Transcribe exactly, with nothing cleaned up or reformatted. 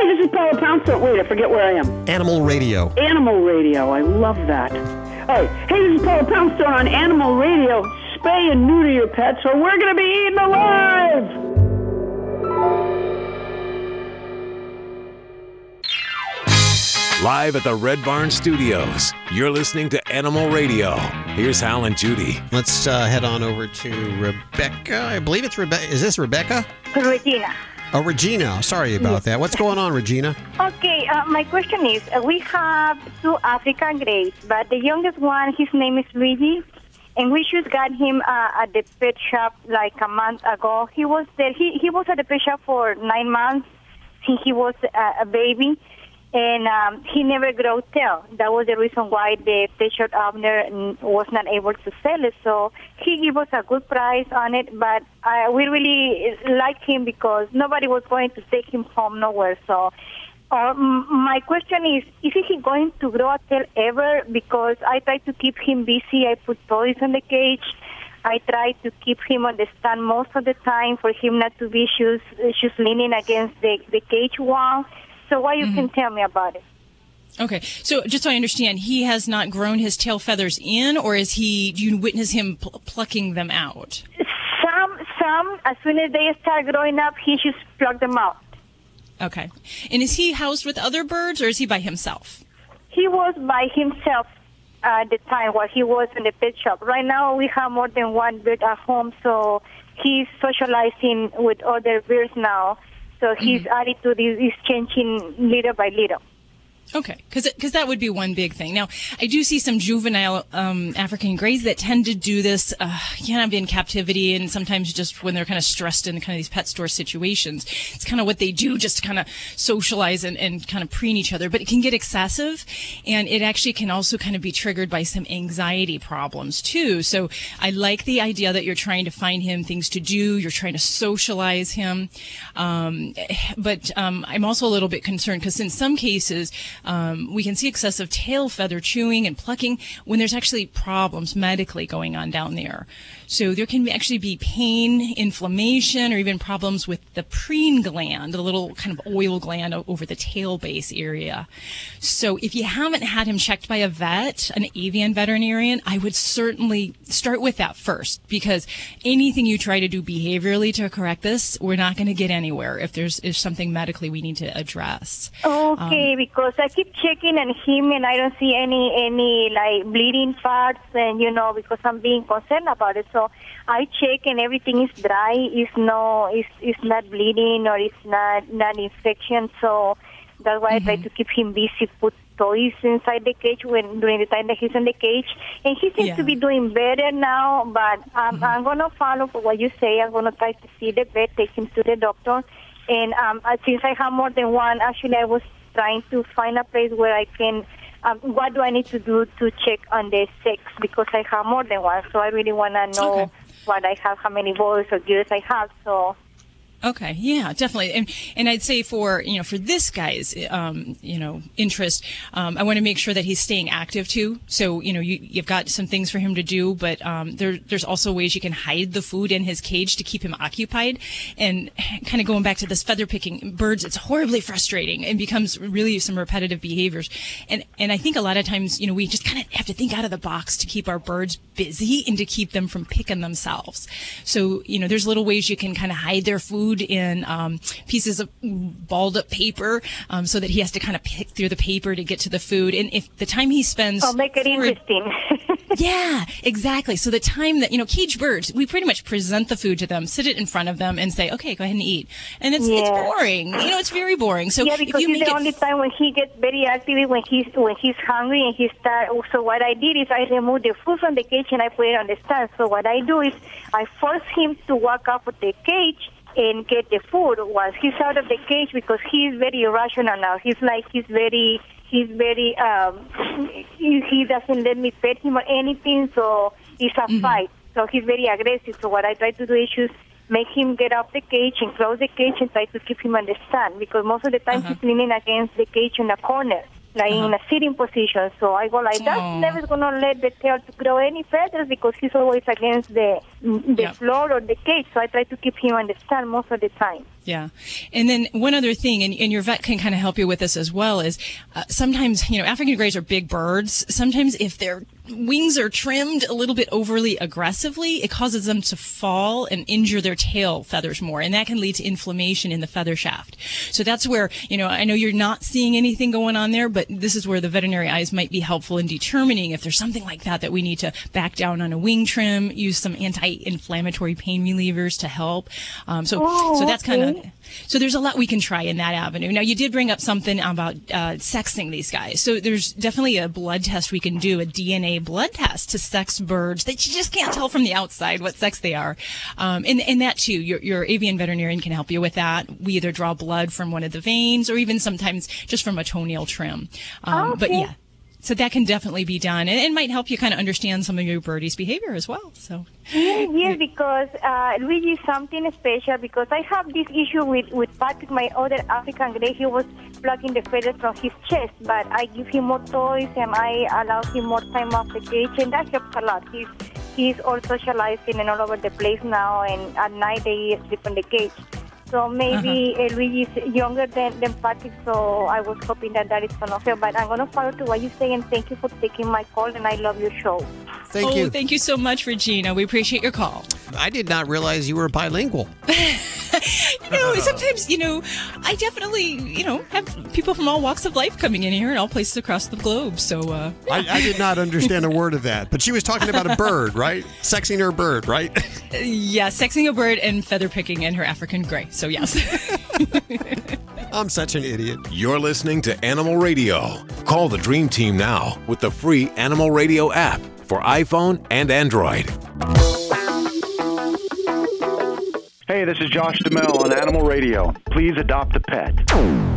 Hey, this is Paula Poundstone. Wait, I forget where I am. Animal Radio. Animal Radio. I love that. All right. Hey, this is Paula Poundstone on Animal Radio. Spay and neuter your pets or we're going to be eaten alive. Live at the Red Barn Studios, you're listening to Animal Radio. Here's Hal and Judy. Let's uh, head on over to Rebecca. I believe it's Rebecca. Is this Rebecca? Regina. Oh, Regina. Sorry about that. What's going on, Regina? Okay, uh, my question is, uh, we have two African Greys, but the youngest one, his name is Luigi, and we just got him uh, at the pet shop like a month ago. He was there. He, he was at the pet shop for nine months since he was uh, a baby. And um, he never grew tail. That was the reason why the pet shop owner was not able to sell it. So he gave us a good price on it, but uh, we really liked him because nobody was going to take him home nowhere. So uh, my question is, is he going to grow a tail ever? Because I try to keep him busy. I put toys in the cage. I try to keep him on the stand most of the time for him not to be just, just leaning against the, the cage wall. So what you mm-hmm. can tell me about it? Okay, so just so I understand, he has not grown his tail feathers in, or is he? Do you witness him pl- plucking them out? Some, some. As soon as they start growing up, he just pluck them out. Okay, and is he housed with other birds, or is he by himself? He was by himself at the time while he was in the pet shop. Right now, we have more than one bird at home, so he's socializing with other birds now. So his mm-hmm. attitude is, is changing little by little. Okay, because that would be one big thing. Now, I do see some juvenile um, African Greys that tend to do this, uh, kind of in captivity, and sometimes just when they're kind of stressed in kind of these pet store situations. It's kind of what they do, just to kind of socialize and, and kind of preen each other. But it can get excessive, and it actually can also kind of be triggered by some anxiety problems too. So I like the idea that you're trying to find him things to do. You're trying to socialize him. Um, but um, I'm also a little bit concerned because in some cases, Um, we can see excessive tail feather chewing and plucking when there's actually problems medically going on down there. So there can actually be pain, inflammation, or even problems with the preen gland, the little kind of oil gland over the tail base area. So if you haven't had him checked by a vet, an avian veterinarian, I would certainly start with that first, because anything you try to do behaviorally to correct this, we're not going to get anywhere if there's if something medically we need to address. Okay, um, because I keep checking on him and I don't see any any like bleeding parts, and you know, because I'm being concerned about it. So I check and everything is dry. It's no, it's it's not bleeding or it's not not infection. So that's why mm-hmm. I try to keep him busy. Put toys inside the cage when during the time that he's in the cage, and he seems yeah. to be doing better now. But um, mm-hmm. I'm gonna follow what you say. I'm gonna try to see the vet, take him to the doctor, and um, since I have more than one, actually I was trying to find a place where I can, um, what do I need to do to check on the sex, because I have more than one, so I really want to know okay. what I have, how many boys or girls I have, so... Okay, yeah, definitely. And and I'd say for, you know, for this guy's, um, you know, interest, um, I want to make sure that he's staying active too. So, you know, you, you've got some things for him to do, but um, there, there's also ways you can hide the food in his cage to keep him occupied. And kind of going back to this feather picking, birds, it's horribly frustrating and becomes really some repetitive behaviors. And, and I think a lot of times, you know, we just kind of have to think out of the box to keep our birds busy and to keep them from picking themselves. So, you know, there's little ways you can kind of hide their food in um, pieces of balled up paper, um, so that he has to kind of pick through the paper to get to the food. And if the time he spends... Oh, make it interesting. Yeah, exactly. So the time that, you know, cage birds, we pretty much present the food to them, sit it in front of them and say, okay, go ahead and eat. And it's, yeah. it's boring. You know, it's very boring. So yeah, because if you it's make the it... only time when he gets very active, when he's when he's hungry and he start. So what I did is I removed the food from the cage and I put it on the stand. So what I do is I force him to walk out of the cage and get the food once he's out of the cage, because he's very irrational now. He's like, he's very, he's very, um, he, he doesn't let me pet him or anything, so it's a mm-hmm. fight. So he's very aggressive. So what I try to do is just make him get off the cage and close the cage and try to keep him on the stand, because most of the time uh-huh. he's leaning against the cage in the corner, like uh-huh. in a sitting position. So I go like, that's Aww. never going to let the tail to grow any feathers, because he's always against the the Yep. floor or the cage. So I try to keep him on the stand most of the time. Yeah. And then one other thing, and, and your vet can kind of help you with this as well, is uh, sometimes, you know, African grays are big birds. Sometimes if their wings are trimmed a little bit overly aggressively, it causes them to fall and injure their tail feathers more. And that can lead to inflammation in the feather shaft. So that's where, you know, I know you're not seeing anything going on there, but this is where the veterinary eyes might be helpful in determining if there's something like that that we need to back down on a wing trim, use some anti-inflammatory pain relievers to help. Um, so, Oh, so that's kind of, okay. so there's a lot we can try in that avenue. Now, you did bring up something about uh, sexing these guys. So there's definitely a blood test we can do, a D N A blood test to sex birds that you just can't tell from the outside what sex they are. Um, and, and that too, your, your avian veterinarian can help you with that. We either draw blood from one of the veins or even sometimes just from a toenail trim. Um, Oh, But okay. yeah. So that can definitely be done, and it might help you kind of understand some of your birdie's behavior as well. So, Yes, because uh, Luigi is something special because I have this issue with, with Patrick, my other African gray. He was plucking the feathers from his chest, but I give him more toys and I allow him more time off the cage, and that helps a lot. He's, he's all socializing and all over the place now, and at night they sleep in the cage. So maybe uh-huh. Luigi is younger than, than Patrick, so I was hoping that that is going to help. But I'm going to follow to what you say, and thank you for taking my call, and I love your show. Thank oh, you. thank you so much, Regina. We appreciate your call. I did not realize you were bilingual. You know, sometimes, you know, I definitely, you know, have people from all walks of life coming in here in all places across the globe. So, uh, I, I did not understand a word of that, but she was talking about a bird, right? Sexing her bird, right? yeah, sexing a bird and feather picking in her African gray. So, yes. I'm such an idiot. You're listening to Animal Radio. Call the Dream Team now with the free Animal Radio app for iPhone and Android. Hey, this is Josh DeMille on Animal Radio. Please adopt a pet.